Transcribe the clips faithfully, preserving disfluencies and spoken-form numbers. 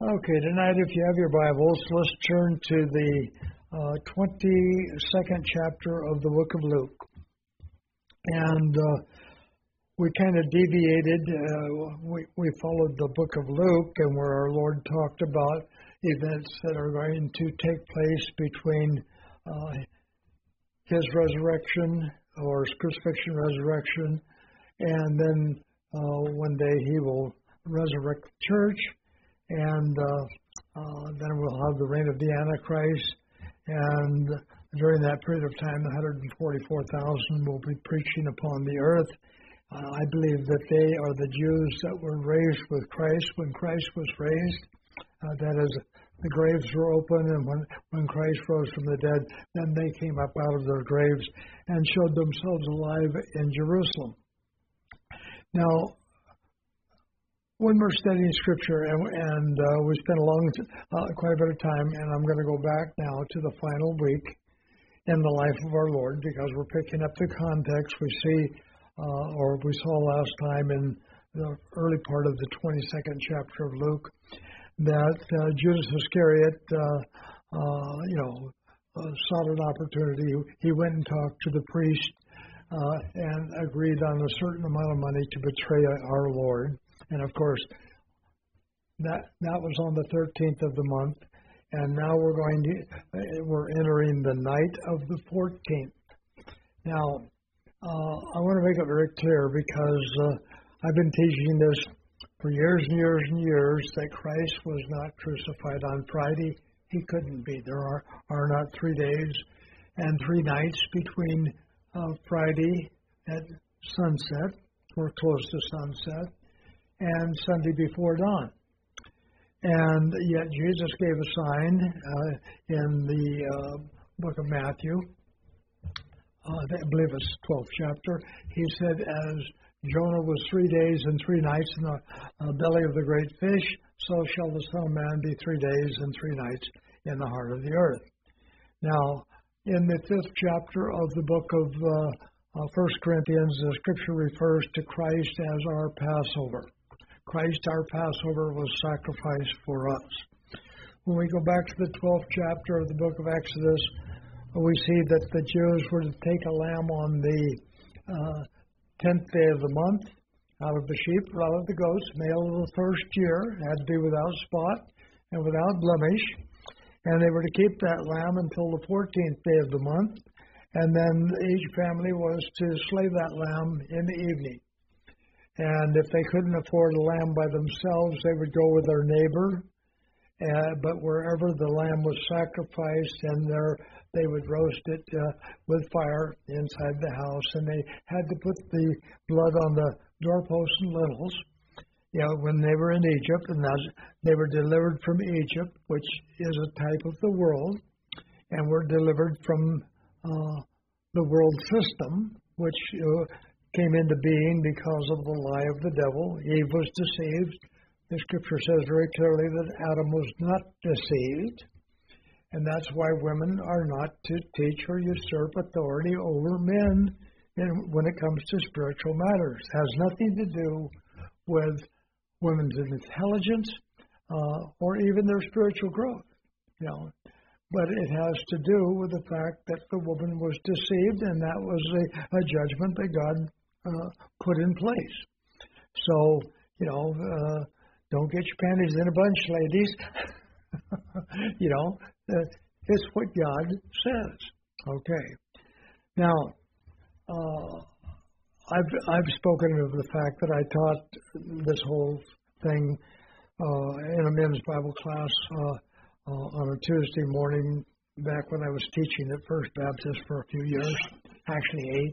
Okay, tonight, if you have your Bibles, let's turn to the uh, twenty-second chapter of the book of Luke. And uh, we kind of deviated. Uh, we, we followed the book of Luke, and where our Lord talked about events that are going to take place between uh, his resurrection, or his crucifixion, resurrection, and then uh, one day he will resurrect the church. And uh, uh, then we'll have the reign of the Antichrist. And during that period of time, one hundred forty-four thousand will be preaching upon the earth. Uh, I believe that they are the Jews that were raised with Christ when Christ was raised. Uh, that is, the graves were open, and when, when Christ rose from the dead, then they came up out of their graves and showed themselves alive in Jerusalem. Now, when we're studying Scripture, and, and uh, we spent a long, uh, quite a bit of time, and I'm going to go back now to the final week in the life of our Lord, because we're picking up the context we see, uh, or we saw last time in the early part of the twenty-second chapter of Luke, that uh, Judas Iscariot, uh, uh, you know, uh, sought an opportunity. He went and talked to the priest uh, and agreed on a certain amount of money to betray our Lord. And of course, that that was on the thirteenth of the month, and now we're going to we're entering the night of the fourteenth. Now, uh, I want to make it very clear, because uh, I've been teaching this for years and years and years, that Christ was not crucified on Friday. He couldn't be. There are are not three days and three nights between uh, Friday at sunset, or close to sunset, and Sunday before dawn. And yet Jesus gave a sign uh, in the uh, book of Matthew, uh, I believe it's twelfth chapter. He said, as Jonah was three days and three nights in the uh, belly of the great fish, so shall the Son of Man be three days and three nights in the heart of the earth. Now, in the fifth chapter of the book of uh, uh, First Corinthians, the Scripture refers to Christ as our Passover. Christ, our Passover, was sacrificed for us. When we go back to the twelfth chapter of the book of Exodus, we see that the Jews were to take a lamb on the uh, tenth day of the month, out of the sheep or out of the goats, male of the first year, had to be without spot and without blemish. And they were to keep that lamb until the fourteenth day of the month. And then each family was to slay that lamb in the evening. And if they couldn't afford a lamb by themselves, they would go with their neighbor. Uh, but wherever the lamb was sacrificed, and there they would roast it uh, with fire inside the house. And they had to put the blood on the doorposts and lintels, you know, when they were in Egypt. And as they were delivered from Egypt, which is a type of the world, and were delivered from uh, the world system, which uh, came into being because of the lie of the devil. Eve was deceived. The Scripture says very clearly that Adam was not deceived. And that's why women are not to teach or usurp authority over men in, when it comes to spiritual matters. It has nothing to do with women's intelligence uh, or even their spiritual growth. You know. But it has to do with the fact that the woman was deceived, and that was a, a judgment that God uh, put in place. So, you know, uh, don't get your panties in a bunch, ladies. you know, uh, it's what God says. Okay. Now, uh, I've I've spoken of the fact that I taught this whole thing uh, in a men's Bible class uh, Uh, on a Tuesday morning, back when I was teaching at First Baptist for a few years, actually eight.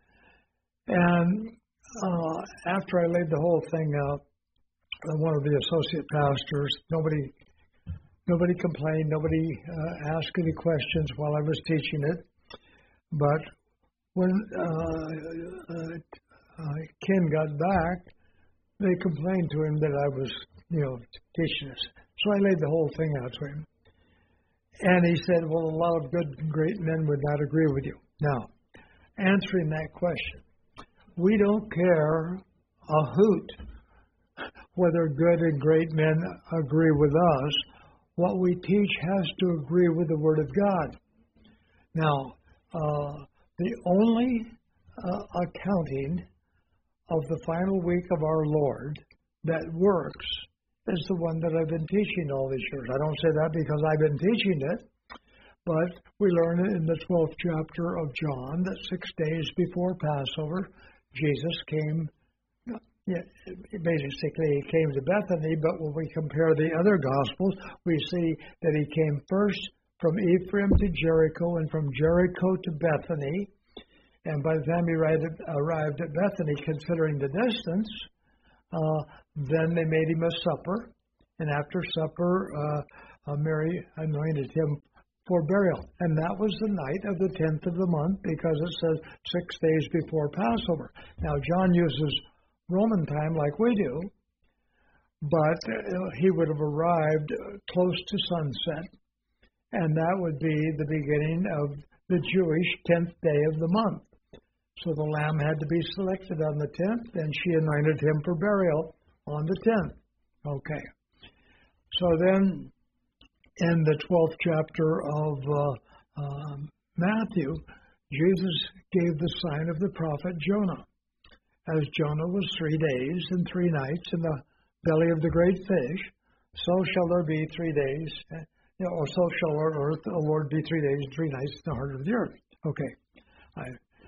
And uh, after I laid the whole thing out, one of the associate pastors, nobody nobody complained, nobody uh, asked any questions while I was teaching it. But when uh, uh, uh, Ken got back, they complained to him that I was, you know, teaching us. So I laid the whole thing out to him. And he said, well, a lot of good and great men would not agree with you. Now, answering that question, we don't care a hoot whether good and great men agree with us. What we teach has to agree with the Word of God. Now, uh, the only uh, accounting of the final week of our Lord that works is the one that I've been teaching all these years. I don't say that because I've been teaching it, but we learn in the twelfth chapter of John that six days before Passover, Jesus came. Yeah, basically, he came to Bethany, but when we compare the other Gospels, we see that he came first from Ephraim to Jericho and from Jericho to Bethany. And by the time he arrived at Bethany, considering the distance, uh, then they made him a supper. And after supper, uh, uh, Mary anointed him for burial. And that was the night of the tenth of the month, because it says six days before Passover. Now, John uses Roman time like we do, but he would have arrived close to sunset, and that would be the beginning of the Jewish tenth day of the month. So the lamb had to be selected on the tenth, and she anointed him for burial on the tenth. Okay. So then, in the twelfth chapter of uh, uh, Matthew, Jesus gave the sign of the prophet Jonah. As Jonah was three days and three nights in the belly of the great fish, so shall there be three days, you know, or so shall our earth, the Lord, be three days and three nights in the heart of the earth. Okay. I,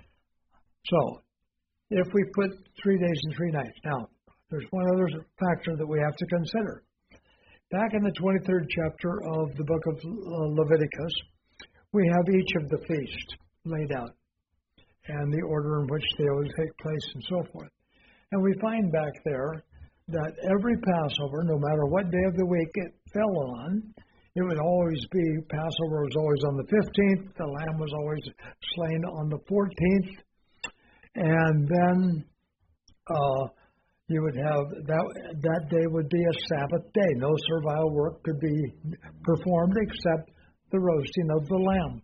so, if we put three days and three nights, now, there's one other factor that we have to consider. Back in the twenty-third chapter of the book of Leviticus, we have each of the feasts laid out, and the order in which they would take place and so forth. And we find back there that every Passover, no matter what day of the week it fell on, it would always be, Passover was always on the fifteenth, the lamb was always slain on the fourteenth, and then uh, you would have, that that day would be a Sabbath day. No servile work could be performed except the roasting of the lamb.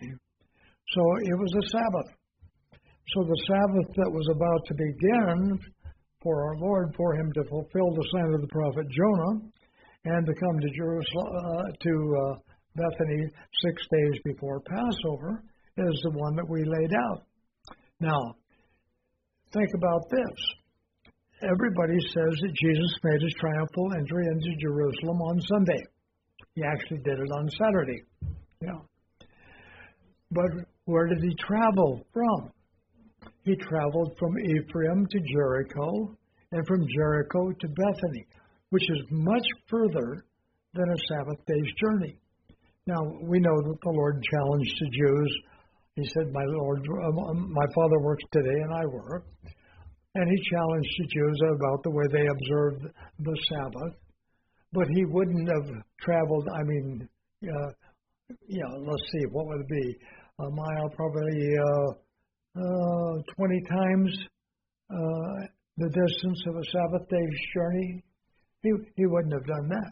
So it was a Sabbath. So the Sabbath that was about to begin for our Lord, for him to fulfill the sign of the prophet Jonah, and to come to Jerusalem, uh, to uh, Bethany six days before Passover, is the one that we laid out. Now, think about this. Everybody says that Jesus made his triumphal entry into Jerusalem on Sunday. He actually did it on Saturday. Yeah. But where did he travel from? He traveled from Ephraim to Jericho, and from Jericho to Bethany, which is much further than a Sabbath day's journey. Now, we know that the Lord challenged the Jews. He said, my Lord, uh, my Father works today and I work. And he challenged the Jews about the way they observed the Sabbath. But he wouldn't have traveled, I mean, uh, you know, let's see, what would it be? A mile, probably uh, uh, twenty times uh, the distance of a Sabbath day's journey. He, he wouldn't have done that.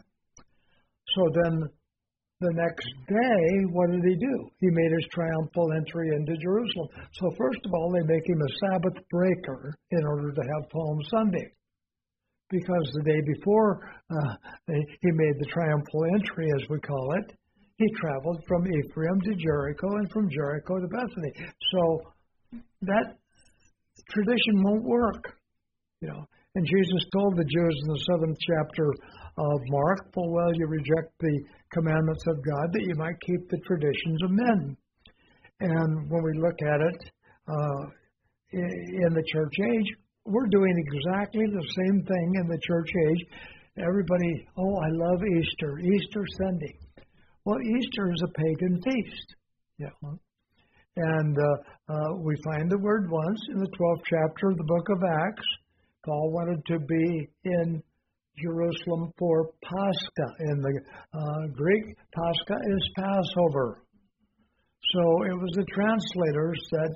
So then the next day, what did he do? He made his triumphal entry into Jerusalem. So first of all, they make him a Sabbath breaker in order to have Palm Sunday. Because the day before uh, they, he made the triumphal entry, as we call it, he traveled from Ephraim to Jericho and from Jericho to Bethany. So that tradition won't work, you know. And Jesus told the Jews in the seventh chapter of Mark, full well you reject the commandments of God that you might keep the traditions of men. And when we look at it uh, in the church age, we're doing exactly the same thing in the church age. Everybody, oh, I love Easter, Easter Sunday. Well, Easter is a pagan feast. Yeah. And uh, uh, we find the word once in the twelfth chapter of the book of Acts. Paul wanted to be in Jerusalem for Pascha. In the uh, Greek, Pascha is Passover. So it was the translators that,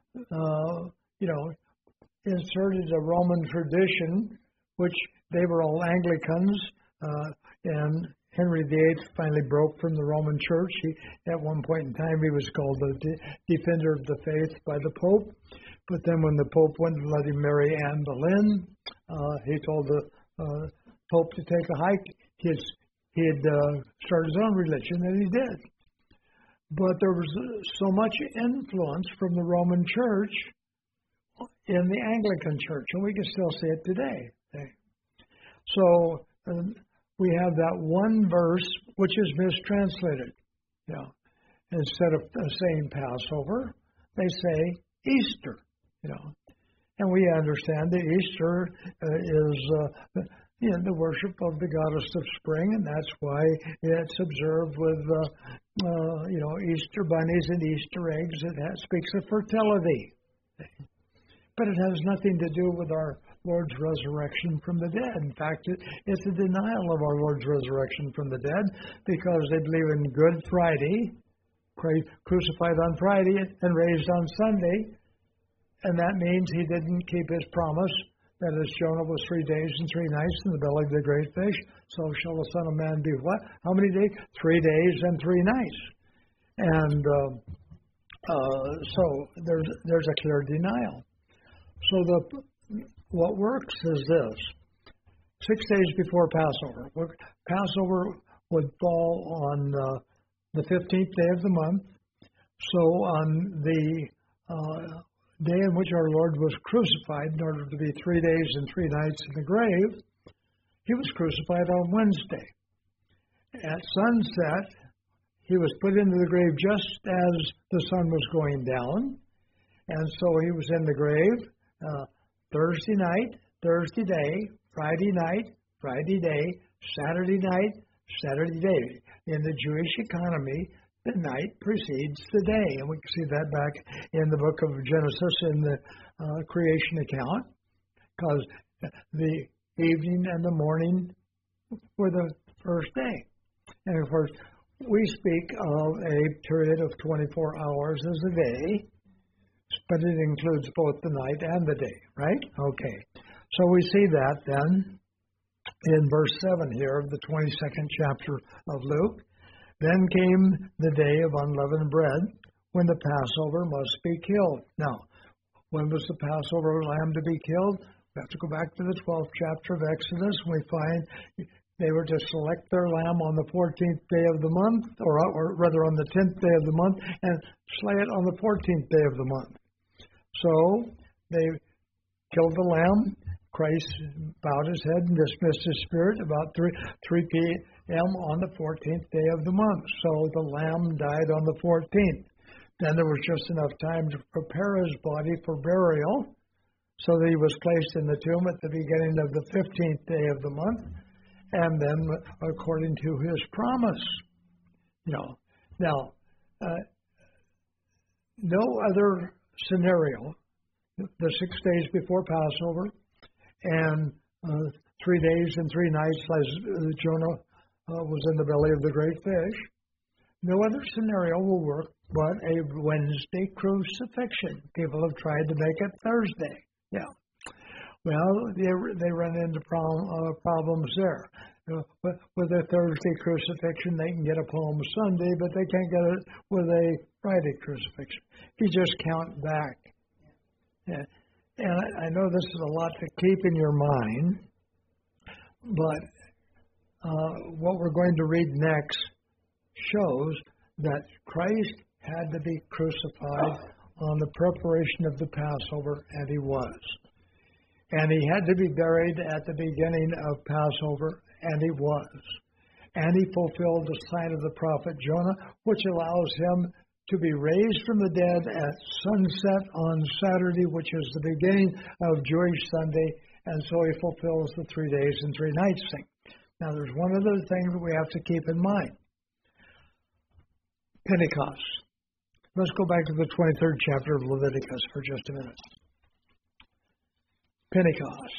uh, you know, inserted a Roman tradition, which they were all Anglicans, uh, and Henry the Eighth finally broke from the Roman Church. He, at one point in time, he was called the de- defender of the faith by the Pope. But then when the Pope wouldn't let him marry Anne Boleyn, uh, he told the uh, hoped to take a hike. His, he had uh, started his own religion, and he did. But there was so much influence from the Roman Church in the Anglican Church, and we can still see it today. So um, we have that one verse which is mistranslated. Yeah. Instead of saying Passover, they say Easter. You know, and we understand that Easter uh, is uh, you know, the worship of the goddess of spring, and that's why it's observed with uh, uh, you know Easter bunnies and Easter eggs. It has, speaks of fertility, but it has nothing to do with our Lord's resurrection from the dead. In fact, it, it's a denial of our Lord's resurrection from the dead because they believe in Good Friday, crucified on Friday and raised on Sunday, and that means he didn't keep his promise that as Jonah was three days and three nights in the belly of the great fish, so shall the Son of Man be what? How many days? Three days and three nights. And uh, uh, so there's there's a clear denial. So the what works is this: six days before Passover. Passover would fall on uh, the fifteenth day of the month. So on the uh, day in which our Lord was crucified, in order to be three days and three nights in the grave, he was crucified on Wednesday. At sunset, he was put into the grave just as the sun was going down, and so he was in the grave uh, Thursday night, Thursday day, Friday night, Friday day, Saturday night, Saturday day. In the Jewish economy, the night precedes the day, and we can see that back in the book of Genesis in the uh, creation account, because the evening and the morning were the first day. And of course, we speak of a period of twenty-four hours as a day, but it includes both the night and the day, right? Okay. So we see that then in verse seven here of the twenty-second chapter of Luke. Then came the day of unleavened bread, when the Passover must be killed. Now, when was the Passover lamb to be killed? We have to go back to the twelfth chapter of Exodus. We find they were to select their lamb on the fourteenth day of the month, or, or rather on the tenth day of the month, and slay it on the fourteenth day of the month. So they killed the lamb. Christ bowed his head and dismissed his spirit about three p.m. on the fourteenth day of the month. So the lamb died on the fourteenth. Then there was just enough time to prepare his body for burial, so that he was placed in the tomb at the beginning of the fifteenth day of the month, and then according to his promise. You know, now, uh, no other scenario, the six days before Passover, and uh, three days and three nights as uh, Jonah uh, was in the belly of the great fish. No other scenario will work but a Wednesday crucifixion. People have tried to make it Thursday. Yeah. Well, they they run into problem, uh, problems there. You know, with, with a Thursday crucifixion, they can get a Palm Sunday, but they can't get it with a Friday crucifixion. You just count back. Yeah. And I know this is a lot to keep in your mind, but uh, what we're going to read next shows that Christ had to be crucified on the preparation of the Passover, and he was. And he had to be buried at the beginning of Passover, and he was. And he fulfilled the sign of the prophet Jonah, which allows him to be raised from the dead at sunset on Saturday, which is the beginning of Jewish Sunday, and so he fulfills the three days and three nights thing. Now, there's one other thing that we have to keep in mind. Pentecost. Let's go back to the twenty-third chapter of Leviticus for just a minute. Pentecost.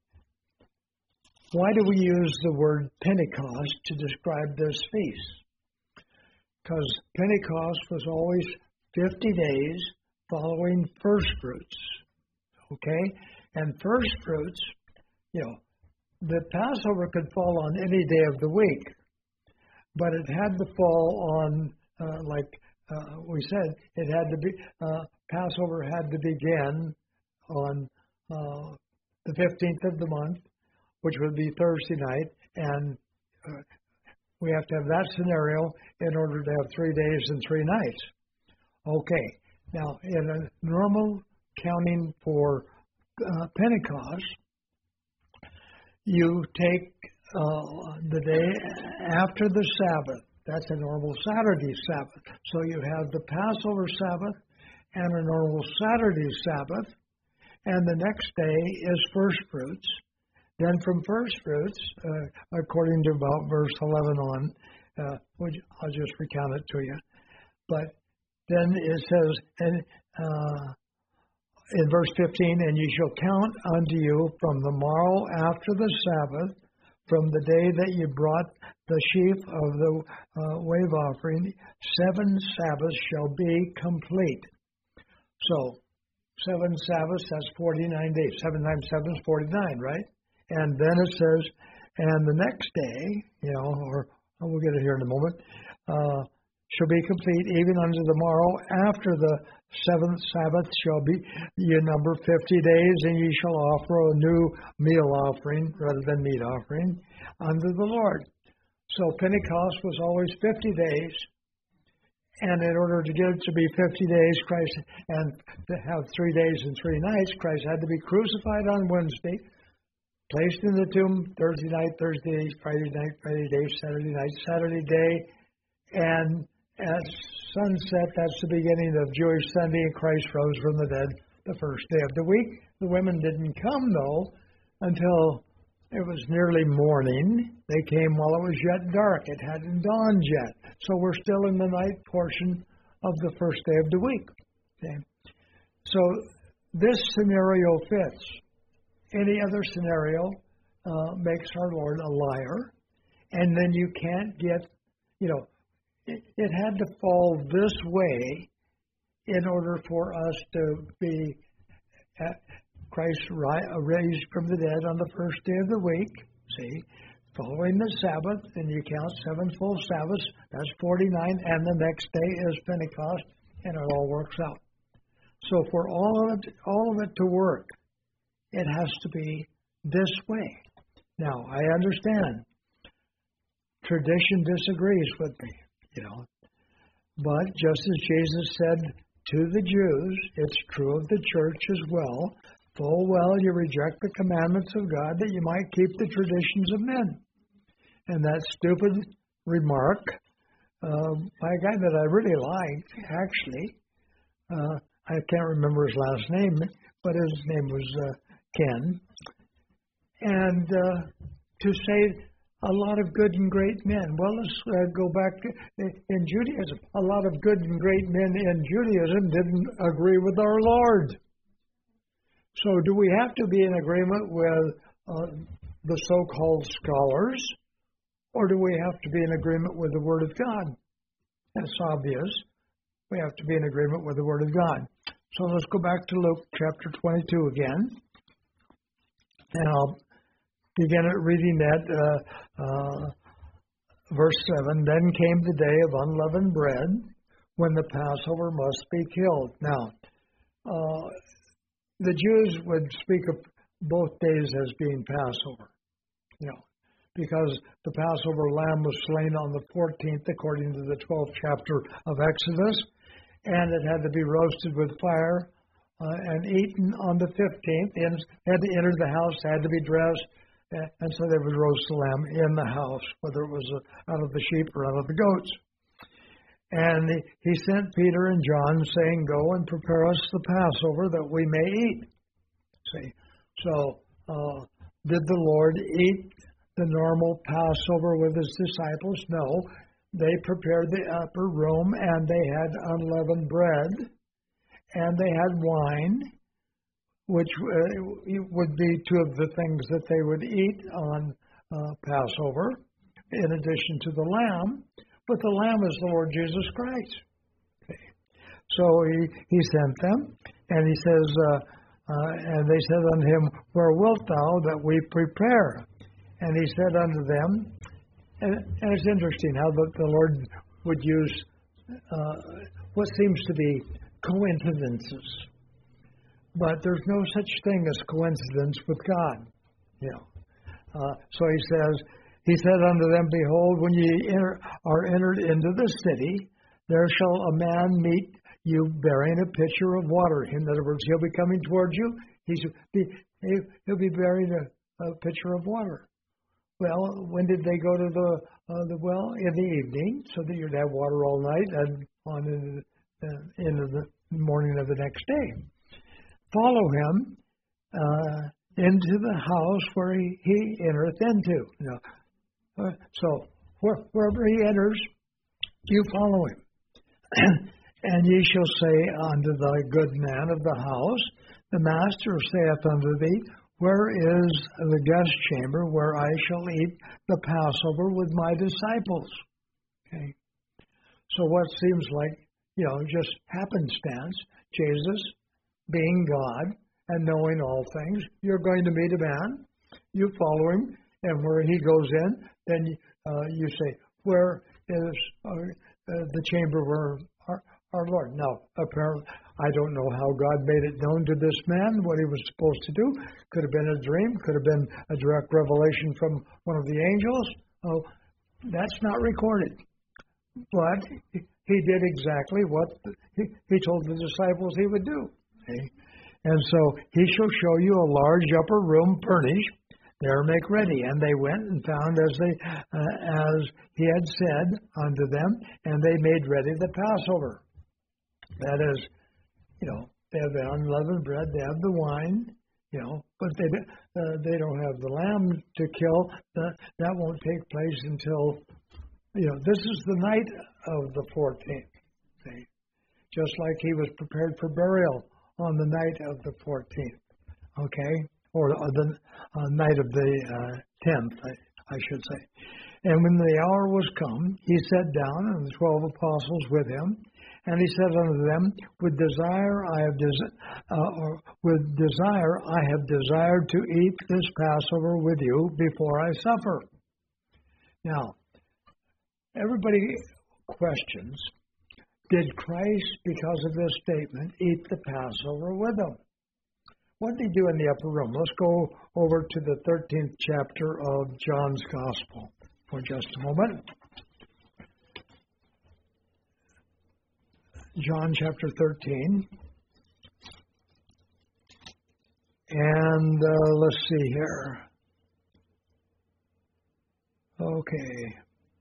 Why do we use the word Pentecost to describe this feast? Because Pentecost was always fifty days following first fruits, okay? And first fruits, you know, the Passover could fall on any day of the week, but it had to fall on, uh, like uh, we said, it had to be, uh, Passover had to begin on uh, the fifteenth of the month, which would be Thursday night, and uh, we have to have that scenario in order to have three days and three nights. Okay, now in a normal counting for uh, Pentecost, you take uh, the day after the Sabbath. That's a normal Saturday Sabbath. So you have the Passover Sabbath and a normal Saturday Sabbath, and the next day is first fruits. Then from first fruits, uh, according to about verse eleven on, uh, which I'll just recount it to you. But then it says and, uh, in verse fifteen, and ye shall count unto you from the morrow after the Sabbath, from the day that you brought the sheaf of the uh, wave offering, seven Sabbaths shall be complete. So, seven Sabbaths, that's forty-nine days. Seven times seven is forty-nine, right? And then it says, and the next day, you know, or we'll get it here in a moment, uh, shall be complete, even unto the morrow after the seventh Sabbath shall be ye number fifty days, and ye shall offer a new meal offering rather than meat offering unto the Lord. So Pentecost was always fifty days, and in order to get it to be fifty days, Christ, and to have three days and three nights, Christ had to be crucified on Wednesday, placed in the tomb Thursday night, Thursday, Friday night, Friday day, Saturday night, Saturday day, and at sunset, that's the beginning of Jewish Sunday, and Christ rose from the dead the first day of the week. The women didn't come, though, until it was nearly morning. They came while it was yet dark. It hadn't dawned yet. So we're still in the night portion of the first day of the week. Okay? So this scenario fits. Any other scenario uh, makes our Lord a liar. And then you can't get, you know, it, it had to fall this way in order for us to be at Christ raised from the dead on the first day of the week. See, following the Sabbath, and you count seven full Sabbaths, that's forty-nine, and the next day is Pentecost, and it all works out. So for all of it, all of it to work, it has to be this way. Now, I understand. Tradition disagrees with me, you know. But just as Jesus said to the Jews, it's true of the church as well. Full well you reject the commandments of God that you might keep the traditions of men. And that stupid remark uh, by a guy that I really liked, actually, uh, I can't remember his last name, but his name was uh, Ken. And uh, to say a lot of good and great men. Well, let's uh, go back to, in Judaism. A lot of good and great men in Judaism didn't agree with our Lord. So do we have to be in agreement with uh, the so-called scholars, or do we have to be in agreement with the Word of God? That's obvious. We have to be in agreement with the Word of God. So let's go back to Luke chapter twenty-two again. And I'll begin at reading that uh, uh, verse seven. Then came the day of unleavened bread, when the Passover must be killed. Now, uh, the Jews would speak of both days as being Passover, you know, because the Passover lamb was slain on the fourteenth, according to the twelfth chapter of Exodus, and it had to be roasted with fire uh, and eaten on the fifteenth. And had to enter the house, had to be dressed, and so they would roast the lamb in the house, whether it was out of the sheep or out of the goats. And he sent Peter and John, saying, Go and prepare us the Passover that we may eat. See, so uh, did the Lord eat the normal Passover with his disciples? No. They prepared the upper room, and they had unleavened bread, and they had wine, which uh, would be two of the things that they would eat on uh, Passover, in addition to the lamb. But the lamb is the Lord Jesus Christ. Okay. So he, he sent them, and he says, uh, uh, and they said unto him, Where wilt thou that we prepare? And he said unto them, and, and it's interesting how the, the Lord would use uh, what seems to be coincidences. But there's no such thing as coincidence with God. You know, Uh, so he says, he said unto them, Behold, when ye enter, are entered into the city, there shall a man meet you bearing a pitcher of water. In other words, he'll be coming towards you. He's be, he'll be bearing a, a pitcher of water. Well, when did they go to the uh, the well? In the evening, so that you'd have water all night and on into the, uh, into the morning of the next day. Follow him uh, into the house where he, he entereth into. You know. uh, so where, wherever he enters, you follow him. And ye shall say unto the good man of the house, the master saith unto thee, Where is the guest chamber where I shall eat the Passover with my disciples? Okay. So what seems like, you know, just happenstance, Jesus being God and knowing all things, you're going to meet a man, you follow him, and where he goes in, then uh, you say, Where is uh, uh, the chamber where our, our Lord? Now, apparently, I don't know how God made it known to this man, what he was supposed to do. Could have been a dream, could have been a direct revelation from one of the angels. Oh, that's not recorded. But he did exactly what he, he told the disciples he would do. Okay? And so, he shall show you a large upper room furnished. There make ready. And they went and found as they uh, as he had said unto them, and they made ready the Passover. That is, you know, they have the unleavened bread, they have the wine, you know, but they uh, they don't have the lamb to kill. That that won't take place until, you know, this is the night of the fourteenth. See, just like he was prepared for burial on the night of the fourteenth, okay, or the uh, night of the uh, tenth, I, I should say. And when the hour was come, he sat down, and the twelve apostles with him. And he said unto them, With desire I have des- uh, or with desire I have desired to eat this Passover with you before I suffer. Now, everybody questions, did Christ, because of this statement, eat the Passover with them? What did he do in the upper room? Let's go over to the thirteenth chapter of John's Gospel for just a moment. John chapter thirteen. And uh, let's see here. Okay.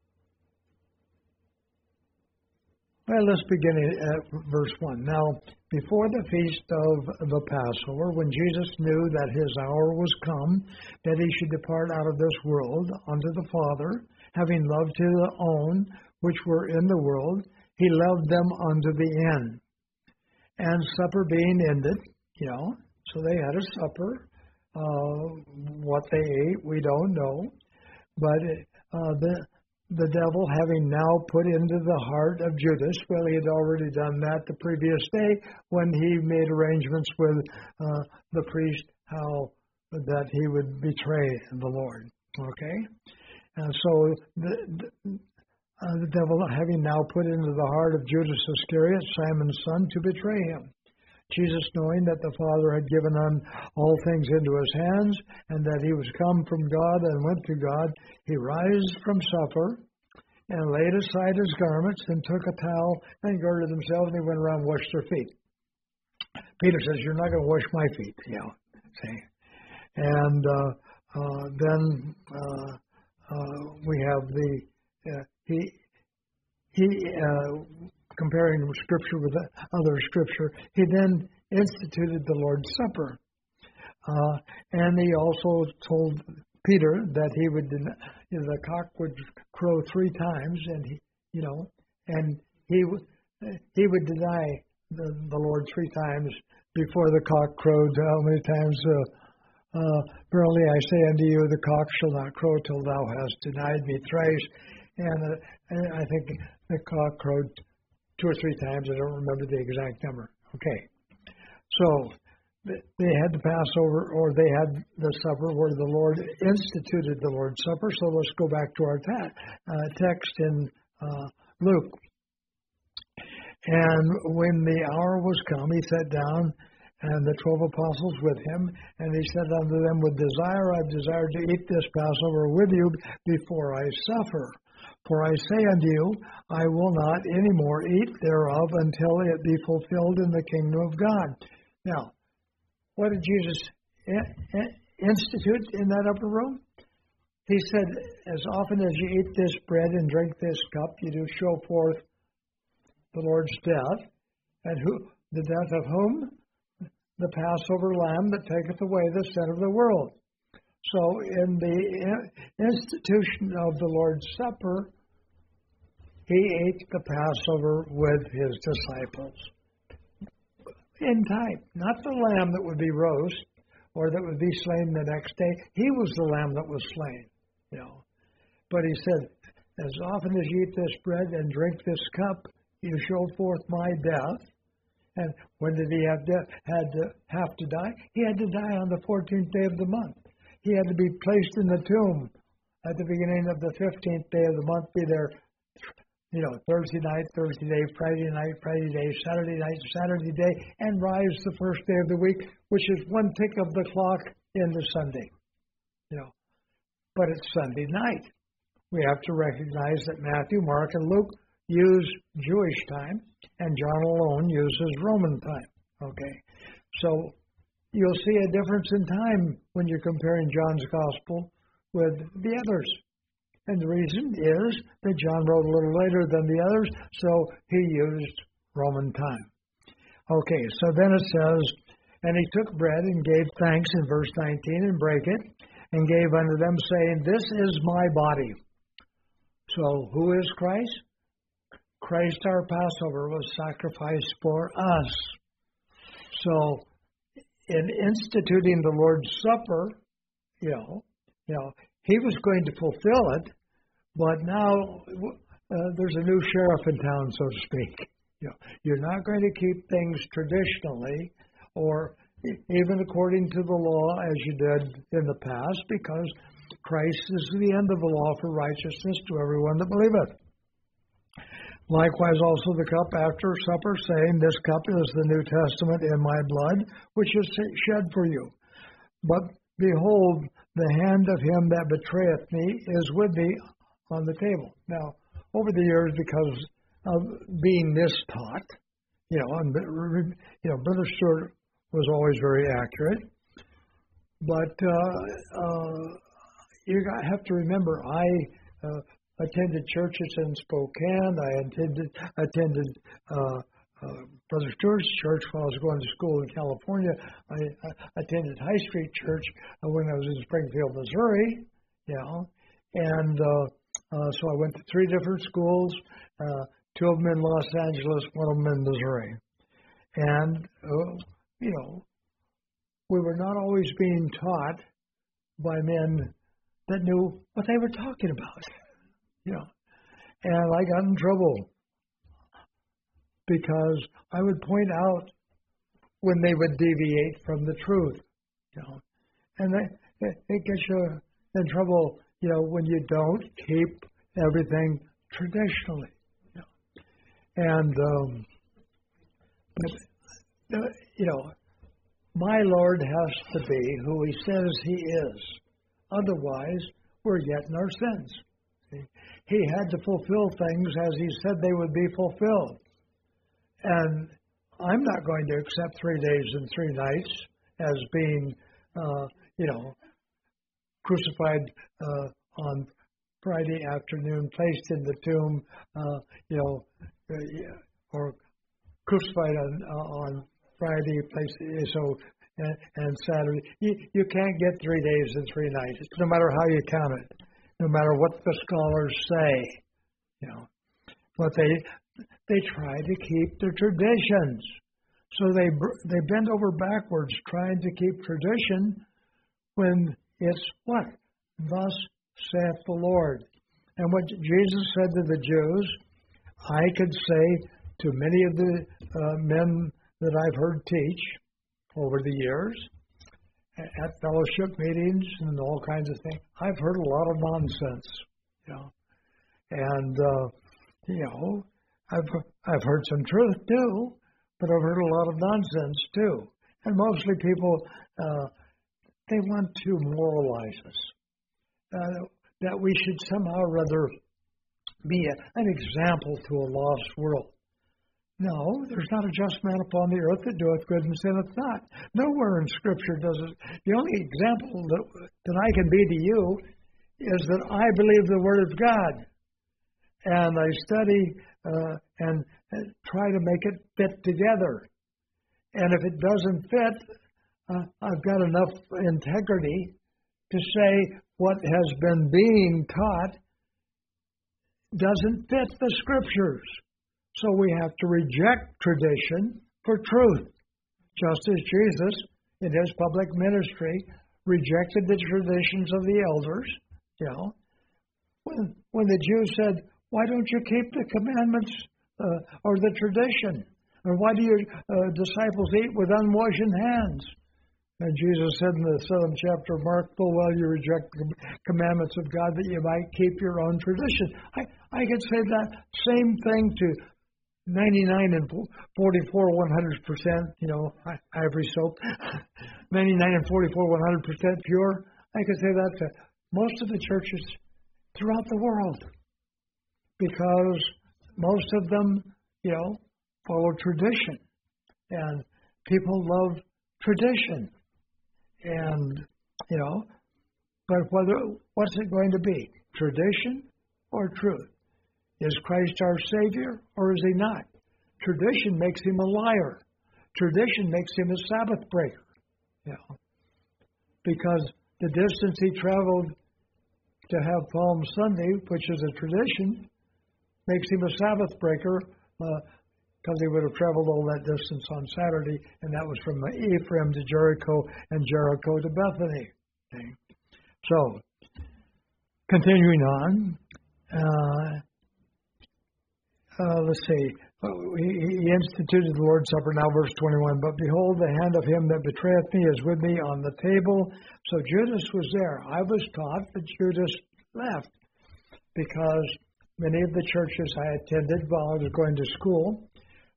Well, let's begin at verse one. Now, before the feast of the Passover, when Jesus knew that his hour was come, that he should depart out of this world unto the Father, having loved his own which were in the world, he loved them unto the end. And supper being ended, you know, so they had a supper. Uh, what they ate, we don't know. But uh, the the devil having now put into the heart of Judas, well, he had already done that the previous day when he made arrangements with uh, the priest how that he would betray the Lord. Okay? And so the, the Uh, the devil having now put into the heart of Judas Iscariot, Simon's son, to betray him. Jesus, knowing that the Father had given on all things into his hands, and that he was come from God and went to God, he rised from supper and laid aside his garments and took a towel and girded himself, and he went around and washed their feet. Peter says, "You're not going to wash my feet," you know. See? And uh, uh, then uh, uh, we have the uh, He, he uh, comparing Scripture with other Scripture, he then instituted the Lord's Supper. Uh, and he also told Peter that he would, you know, the cock would crow three times, and he, you know, and he would he would deny the, the Lord three times before the cock crowed. How many times? Uh, uh, Verily I say unto you, the cock shall not crow till thou hast denied me thrice. And, uh, and I think the cock crowed two or three times. I don't remember the exact number. Okay. So they had the Passover, or they had the supper where the Lord instituted the Lord's Supper. So let's go back to our ta- uh, text in uh, Luke. And when the hour was come, he sat down and the twelve apostles with him. And he said unto them, with desire I desire to eat this Passover with you before I suffer. For I say unto you, I will not any more eat thereof until it be fulfilled in the kingdom of God. Now, what did Jesus institute in that upper room? He said, as often as you eat this bread and drink this cup, you do show forth the Lord's death. And who, the death of whom? The Passover lamb that taketh away the sin of the world. So in the institution of the Lord's Supper, he ate the Passover with his disciples. In time, not the lamb that would be roast or that would be slain the next day. He was the lamb that was slain. You know. But he said, as often as you eat this bread and drink this cup, you show forth my death. And when did he have to, had to have to die? He had to die on the fourteenth day of the month. He had to be placed in the tomb at the beginning of the fifteenth day of the month, be there, you know, Thursday night, Thursday day, Friday night, Friday day, Saturday night, Saturday day, and rise the first day of the week, which is one tick of the clock into Sunday. You know, but it's Sunday night. We have to recognize that Matthew, Mark, and Luke use Jewish time, and John alone uses Roman time. Okay, so you'll see a difference in time when you're comparing John's gospel with the others. And the reason is that John wrote a little later than the others, so he used Roman time. Okay, so then it says, and he took bread and gave thanks in verse nineteen and brake it and gave unto them, saying, this is my body. So who is Christ? Christ our Passover was sacrificed for us. So in instituting the Lord's Supper, you know, you know, he was going to fulfill it, but now uh, there's a new sheriff in town, so to speak. You know, you're not going to keep things traditionally or even according to the law as you did in the past, because Christ is the end of the law for righteousness to everyone that believeth. Likewise also the cup after supper, saying, this cup is the New Testament in my blood, which is shed for you. But behold, the hand of him that betrayeth me is with me on the table. Now, over the years, because of being mistaught, you know, and, you know, Brother Stewart was always very accurate. But uh, uh, you have to remember, I uh, attended churches in Spokane. I attended attended uh, uh, Brother Stewart's church when I was going to school in California. I, I attended High Street Church when I was in Springfield, Missouri. You know, and uh, uh, so I went to three different schools. Uh, two of them in Los Angeles, one of them in Missouri. And uh, you know, we were not always being taught by men that knew what they were talking about. You know, and I got in trouble because I would point out when they would deviate from the truth, you know, and they, it, it gets you in trouble, you know, when you don't keep everything traditionally, you know. And, um, but, uh, you know, my Lord has to be who he says he is. Otherwise, we're yet in our sins. He had to fulfill things as he said they would be fulfilled. And I'm not going to accept three days and three nights as being, uh, you know, crucified uh, on Friday afternoon, placed in the tomb, uh, you know, uh, or crucified on, uh, on Friday, placed, so, and, and Saturday. You, you can't get three days and three nights, no matter how you count it. No matter what the scholars say, you know, but they they try to keep their traditions. So they they bend over backwards trying to keep tradition when it's what? Thus saith the Lord. And what Jesus said to the Jews, I could say to many of the uh, men that I've heard teach over the years, at fellowship meetings and all kinds of things, I've heard a lot of nonsense, you know, and uh, you know, I've I've heard some truth too, but I've heard a lot of nonsense too. And mostly people, uh, they want to moralize us. Uh, that we should somehow or other be a, an example to a lost world. No, there's not a just man upon the earth that doeth good and sinneth not. Nowhere in Scripture does it. The only example that, that I can be to you is that I believe the Word of God. And I study uh, and uh, try to make it fit together. And if it doesn't fit, uh, I've got enough integrity to say what has been being taught doesn't fit the Scriptures. So we have to reject tradition for truth. Just as Jesus, in his public ministry, rejected the traditions of the elders. You know, when, when the Jews said, why don't you keep the commandments uh, or the tradition? Or why do your uh, disciples eat with unwashed hands? And Jesus said in the seventh chapter of Mark, full well you reject the commandments of God that you might keep your own tradition. I, I could say that same thing to ninety-nine and forty-four, one hundred percent, you know, ivory soap, ninety-nine and forty-four, one hundred percent pure. I could say that to most of the churches throughout the world because most of them, you know, follow tradition. And people love tradition. And, you know, but whether what's it going to be? Tradition or truth? Is Christ our Savior or is he not? Tradition makes him a liar. Tradition makes him a Sabbath breaker. You know, because the distance he traveled to have Palm Sunday, which is a tradition, makes him a Sabbath breaker because uh, he would have traveled all that distance on Saturday, and that was from Ephraim to Jericho and Jericho to Bethany. Okay. So, continuing on. Uh, Uh, let's see. He, he instituted the Lord's Supper, now verse twenty-one. But behold, the hand of him that betrayeth me is with me on the table. So Judas was there. I was taught that Judas left because many of the churches I attended while I was going to school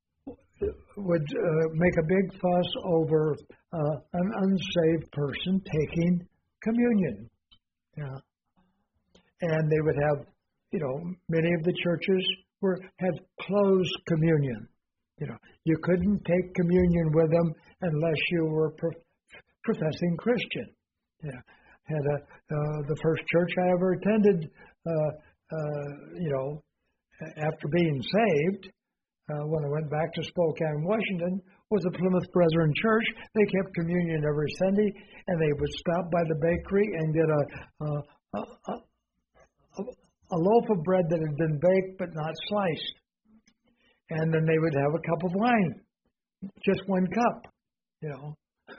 would uh, make a big fuss over uh, an unsaved person taking communion. Yeah. And they would have, you know, many of the churches were had closed communion. You know, you couldn't take communion with them unless you were pro- professing Christian. Yeah, had a uh, the first church I ever attended. Uh, uh, you know, after being saved, uh, when I went back to Spokane, Washington, was the Plymouth Brethren Church. They kept communion every Sunday, and they would stop by the bakery and get a. a, a, a, a a loaf of bread that had been baked but not sliced. And then they would have a cup of wine, just one cup, you know.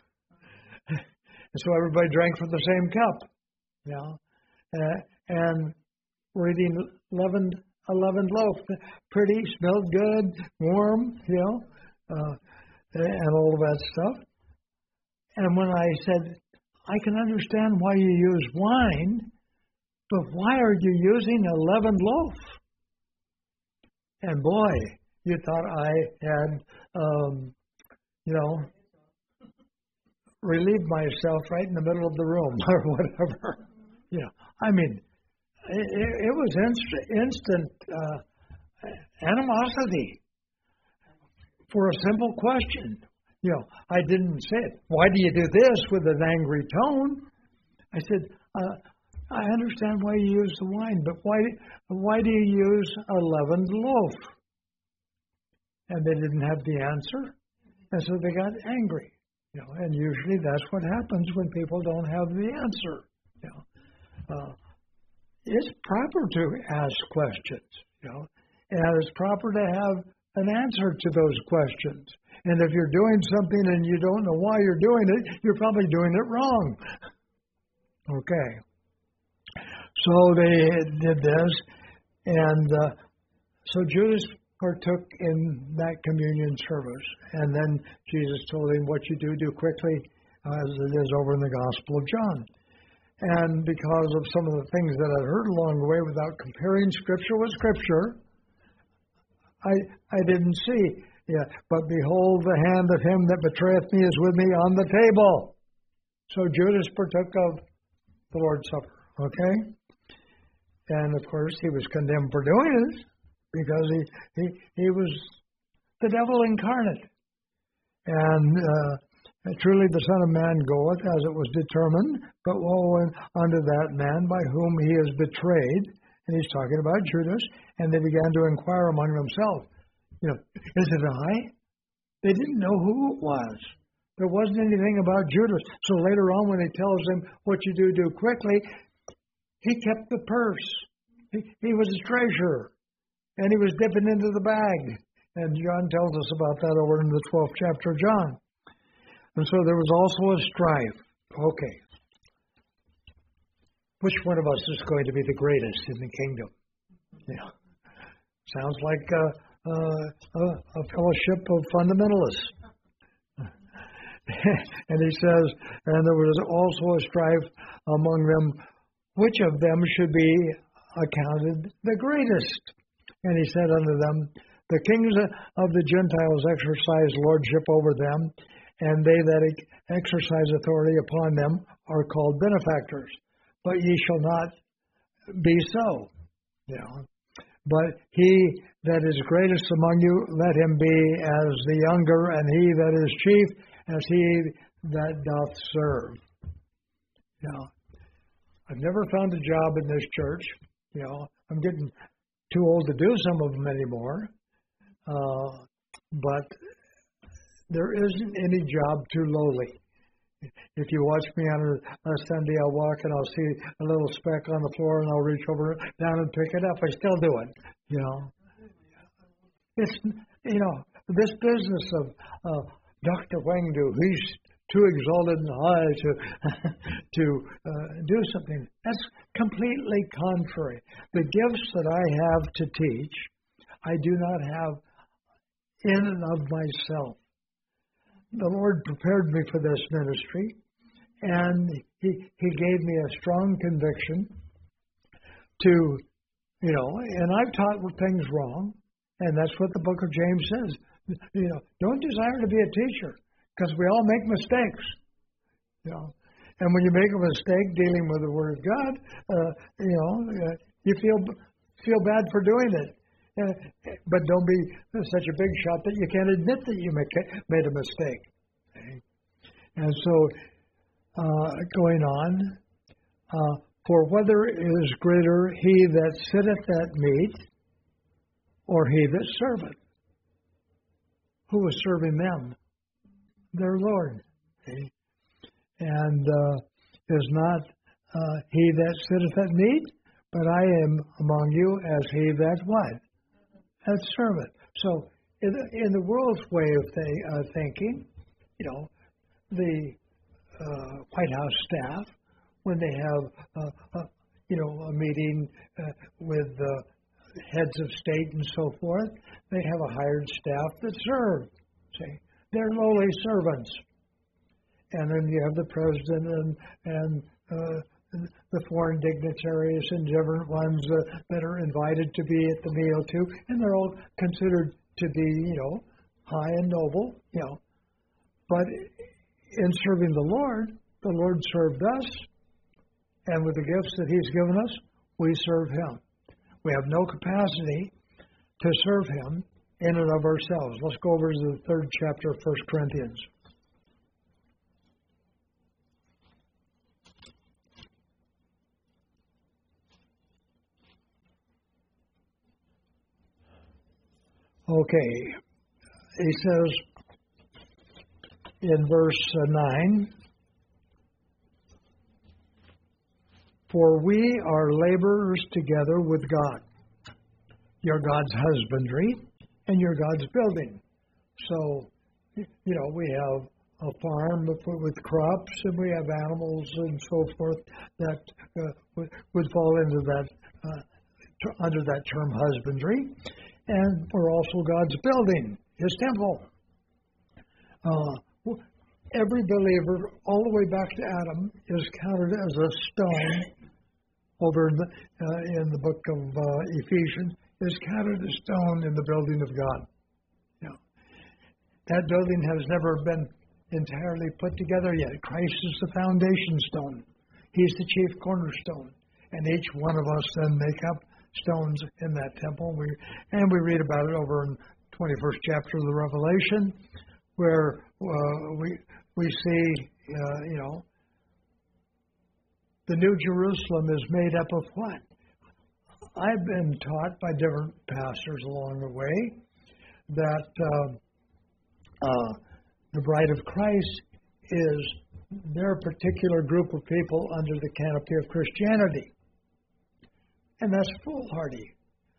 And so everybody drank from the same cup, you know. Uh, and we're eating leavened, a leavened loaf. Pretty, smelled good, warm, you know, uh, and all of that stuff. And when I said, I can understand why you use wine, but why are you using a leavened loaf? And boy, you thought I had, um, you know, relieved myself right in the middle of the room or whatever. You know, I mean, it, it was inst- instant uh, animosity for a simple question. You know, I didn't say it. Why do you do this with an angry tone? I said, uh, I understand why you use the wine, but why why do you use a leavened loaf? And they didn't have the answer, and so they got angry. You know, and usually that's what happens when people don't have the answer. You know, uh, it's proper to ask questions. You know, and it's proper to have an answer to those questions. And if you're doing something and you don't know why you're doing it, you're probably doing it wrong. Okay. So they did this, and uh, so Judas partook in that communion service. And then Jesus told him, what you do, do quickly, uh, as it is over in the Gospel of John. And because of some of the things that I heard along the way, without comparing Scripture with Scripture, I I didn't see Yeah, but behold, the hand of him that betrayeth me is with me on the table. So Judas partook of the Lord's Supper, okay? And of course, he was condemned for doing it because he he, he was the devil incarnate. And uh, truly the Son of Man goeth as it was determined, but woe unto that man by whom he is betrayed. And he's talking about Judas. And they began to inquire among themselves, you know, is it I? They didn't know who it was. There wasn't anything about Judas. So later on when he tells them what you do, do quickly, he kept the purse. He, he was a treasurer. And he was dipping into the bag. And John tells us about that over in the twelfth chapter of John. And so there was also a strife. Okay. Which one of us is going to be the greatest in the kingdom? Yeah. Sounds like a, a, a fellowship of fundamentalists. And he says, and there was also a strife among them, which of them should be accounted the greatest? And he said unto them, the kings of the Gentiles exercise lordship over them, and they that exercise authority upon them are called benefactors. But ye shall not be so. You know. But he that is greatest among you, let him be as the younger, and he that is chief, as he that doth serve. You know, I've never found a job in this church. You know, I'm getting too old to do some of them anymore. Uh, but there isn't any job too lowly. If you watch me on a, a Sunday, I'll walk and I'll see a little speck on the floor and I'll reach over down and pick it up. I still do it, you know. It's, you know, this business of uh, Doctor Wangdu, he's too exalted and high to to uh, do something. That's completely contrary. The gifts that I have to teach, I do not have in and of myself. The Lord prepared me for this ministry, and He He gave me a strong conviction to, you know, and I've taught things wrong, and that's what the book of James says. You know, don't desire to be a teacher, because we all make mistakes, you know. And when you make a mistake dealing with the Word of God, uh, you know, uh, you feel feel bad for doing it. Uh, but don't be such a big shot that you can't admit that you make, made a mistake. Okay? And so, uh, going on, uh, for whether is greater he that sitteth at meat, or he that serveth? Who was serving them? Their Lord. Okay? And uh, is not uh, he that sitteth at meat, but I am among you as he that what? That servant. So, in the, in the world's way of th- uh, thinking, you know, the uh, White House staff, when they have, uh, uh, you know, a meeting uh, with the heads of state and so forth, they have a hired staff that serve. See, they're lowly servants. And then you have the president and and uh, the foreign dignitaries and different ones uh, that are invited to be at the meal too, and they're all considered to be, you know, high and noble, you know. But in serving the Lord, the Lord served us, and with the gifts that He's given us, we serve Him. We have no capacity to serve Him in and of ourselves. Let's go over to the third chapter of First Corinthians. Okay, he says in verse nine, for we are laborers together with God. You're God's husbandry, and you're God's building. So, you know, we have a farm with, with crops, and we have animals and so forth that uh, would, would fall into that, uh, t- under that term husbandry. And we're also God's building, His temple. Uh, every believer, all the way back to Adam, is counted as a stone. Over in the, uh, in the book of uh, Ephesians, is counted a stone in the building of God. Yeah. That building has never been entirely put together yet. Christ is the foundation stone. He's the chief cornerstone. And each one of us then make up stones in that temple. We, and we read about it over in the twenty-first chapter of the Revelation, where uh, we we see, uh, you know, the New Jerusalem is made up of what? I've been taught by different pastors along the way that uh, uh, the bride of Christ is their particular group of people under the canopy of Christianity. And that's foolhardy.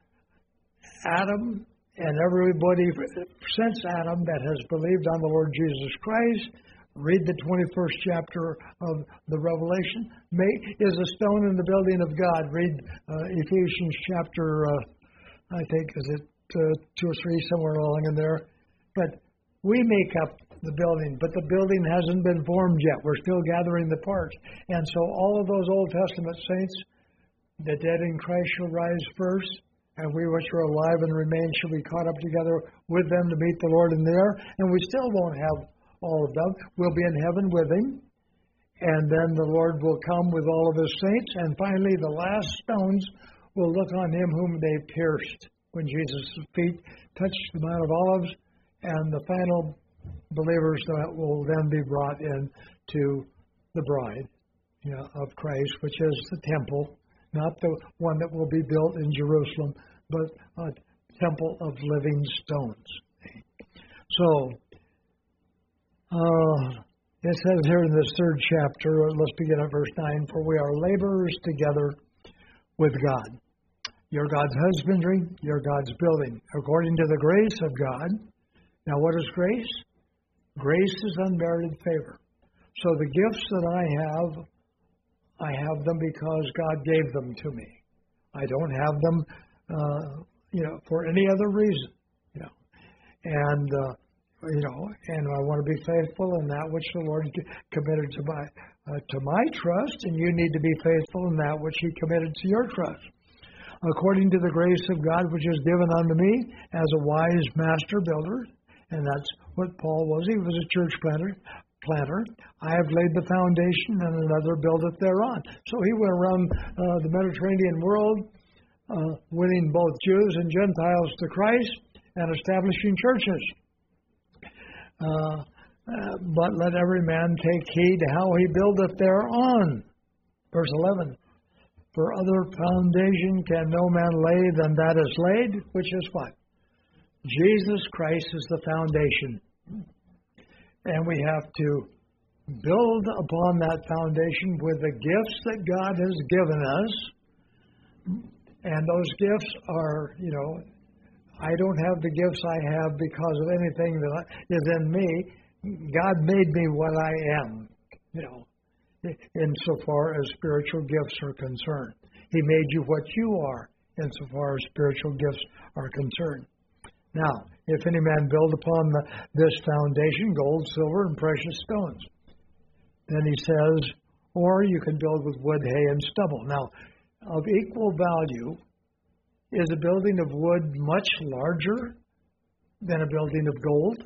Adam and everybody since Adam that has believed on the Lord Jesus Christ, read the twenty-first chapter of the Revelation, may, is a stone in the building of God. Read uh, Ephesians chapter, uh, I think, is it uh, two or three, somewhere along in there. But we make up the building, but the building hasn't been formed yet. We're still gathering the parts. And so all of those Old Testament saints, the dead in Christ shall rise first, and we which are alive and remain shall be caught up together with them to meet the Lord in the air. And we still won't have all of them. We'll be in heaven with Him. And then the Lord will come with all of His saints. And finally, the last stones will look on Him whom they pierced when Jesus' feet touched the Mount of Olives. And the final believers that will then be brought in to the bride, you know, of Christ, which is the temple, not the one that will be built in Jerusalem, but a temple of living stones. So, uh, it says here in this third chapter, let's begin at verse nine, for we are laborers together with God. You're God's husbandry, you're God's building, according to the grace of God. Now, what is grace? Grace is unmerited favor. So the gifts that I have, I have them because God gave them to me. I don't have them, uh, you know, for any other reason, you know. And, uh, you know, and I want to be faithful in that which the Lord committed to my, uh, to my trust, and you need to be faithful in that which He committed to your trust. According to the grace of God which is given unto me as a wise master builder, and that's what Paul was. He was a church planter. planter. I have laid the foundation, and another buildeth thereon. So he went around uh, the Mediterranean world, uh, winning both Jews and Gentiles to Christ and establishing churches. Uh, uh, but let every man take heed how he buildeth thereon. Verse eleven. For other foundation can no man lay than that is laid, which is what? Jesus Christ is the foundation. And we have to build upon that foundation with the gifts that God has given us. And those gifts are, you know, I don't have the gifts I have because of anything that is in me. God made me what I am, you know, insofar as spiritual gifts are concerned. He made you what you are insofar as spiritual gifts are concerned. Now, if any man build upon the, this foundation, gold, silver, and precious stones, then he says, or you can build with wood, hay, and stubble. Now, of equal value, is a building of wood much larger than a building of gold?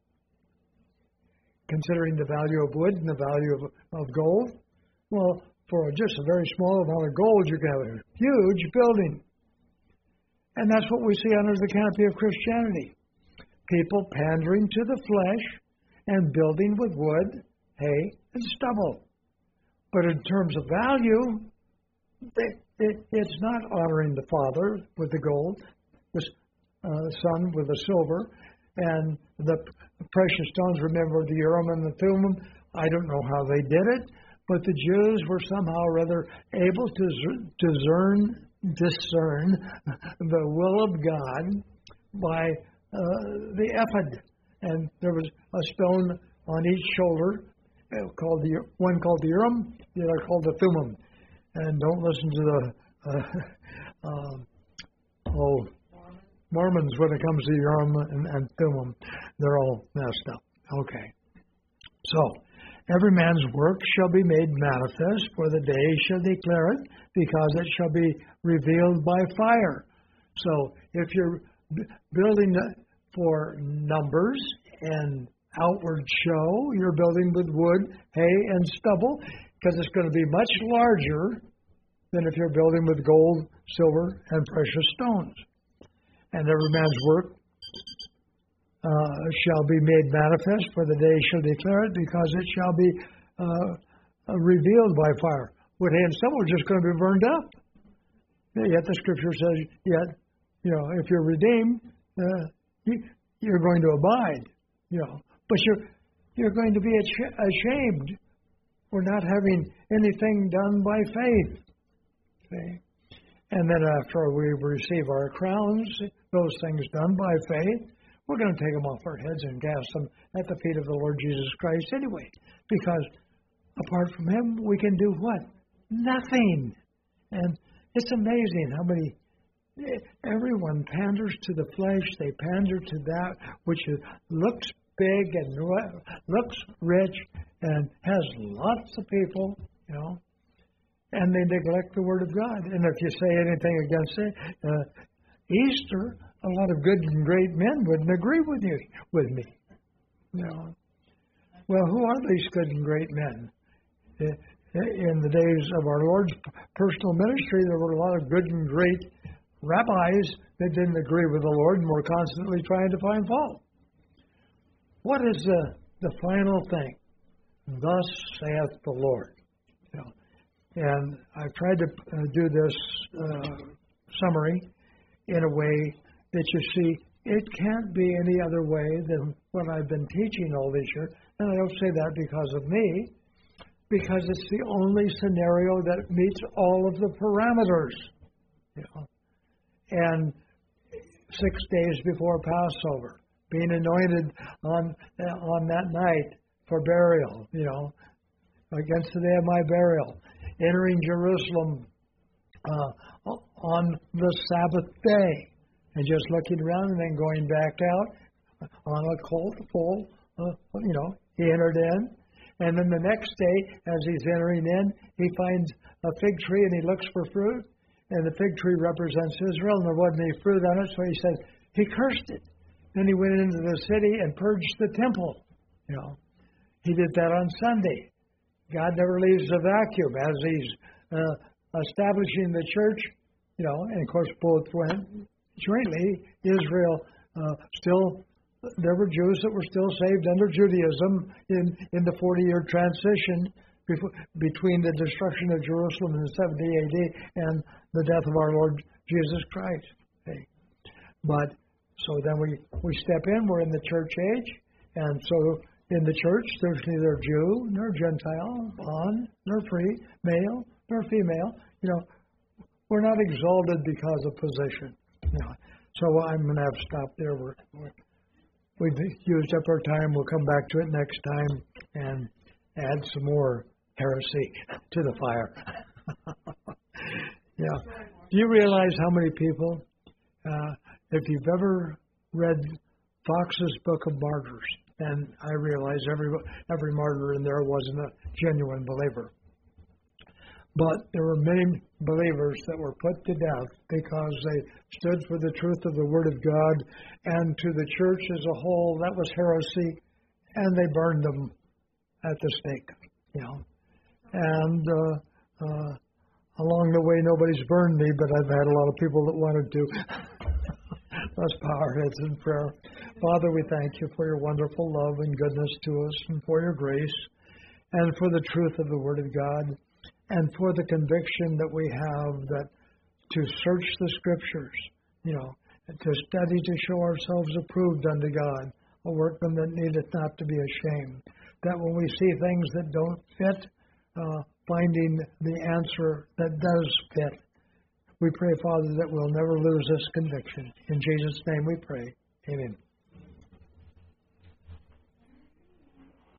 Considering the value of wood and the value of, of gold? Well, for just a very small amount of gold, you can have a huge building. And that's what we see under the canopy of Christianity. People pandering to the flesh and building with wood, hay, and stubble. But in terms of value, it, it, it's not honoring the Father with the gold, the uh, Son with the silver, and the precious stones, remember the Urim and the Thummim. I don't know how they did it, but the Jews were somehow or other able to discern discern the will of God by uh, the ephod. And there was a stone on each shoulder, uh, called the one called the Urim, the other called the Thummim. And don't listen to the uh, uh, oh Mormons when it comes to Urim and, and Thummim. They're all messed up. Okay. So, every man's work shall be made manifest, for the day shall declare it, because it shall be revealed by fire. So, if you're b- building for numbers and outward show. You're building with wood, hay, and stubble, because it's going to be much larger than if you're building with gold, silver, and precious stones. And every man's work uh, shall be made manifest, for the day shall declare it, because it shall be uh, revealed by fire. Wood, hay, and stubble are just going to be burned up. Yet the Scripture says, yet, you know, if you're redeemed, uh, you, you're going to abide, you know. But you're you're going to be ashamed for not having anything done by faith. Okay? And then after we receive our crowns, those things done by faith, we're going to take them off our heads and cast them at the feet of the Lord Jesus Christ anyway. Because apart from Him, we can do what? Nothing. And it's amazing how many, everyone panders to the flesh. They pander to that which is, looks big and looks rich and has lots of people, you know, and they neglect the Word of God. And if you say anything against it, uh, Easter, a lot of good and great men wouldn't agree with you, with me. You know. Well, who are these good and great men? In the days of our Lord's personal ministry, there were a lot of good and great rabbis that didn't agree with the Lord and were constantly trying to find fault. What is the, the final thing? Thus saith the Lord. You know, and I've tried to uh, do this uh, summary in a way that you see it can't be any other way than what I've been teaching all this year. And I don't say that because of me, because it's the only scenario that meets all of the parameters. You know. And six days before Passover, being anointed on on that night for burial, you know, against the day of my burial, entering Jerusalem uh, on the Sabbath day, and just looking around and then going back out on a cold, full, uh, you know, he entered in. And then the next day, as he's entering in, he finds a fig tree and he looks for fruit. And the fig tree represents Israel, and there wasn't any fruit on it, so he said, he cursed it. Then he went into the city and purged the temple. You know, he did that on Sunday. God never leaves a vacuum as he's uh, establishing the church. You know, and of course both went jointly. Israel uh, still, there were Jews that were still saved under Judaism in, in the forty-year transition before, between the destruction of Jerusalem in seventy A D and the death of our Lord Jesus Christ. Okay. But so then we, we step in, we're in the church age, and so in the church there's neither Jew nor Gentile, bond nor free, male nor female. You know, we're not exalted because of position. You know, so I'm going to have to stop there. We're, we're, we've used up our time. We'll come back to it next time and add some more heresy to the fire. Yeah. Do you realize how many people, uh, if you've ever read Fox's Book of Martyrs, and I realize every every martyr in there wasn't a genuine believer, but there were many believers that were put to death because they stood for the truth of the Word of God, and to the church as a whole, that was heresy, and they burned them at the stake, you know. And uh, uh, along the way, nobody's burned me, but I've had a lot of people that wanted to. Let's bow our heads in prayer. Father, we thank you for your wonderful love and goodness to us, and for your grace, and for the truth of the Word of God, and for the conviction that we have that to search the Scriptures, you know, to study to show ourselves approved unto God, a workman that needeth not to be ashamed. That when we see things that don't fit, uh, finding the answer that does fit. We pray, Father, that we'll never lose this conviction. In Jesus' name we pray. Amen.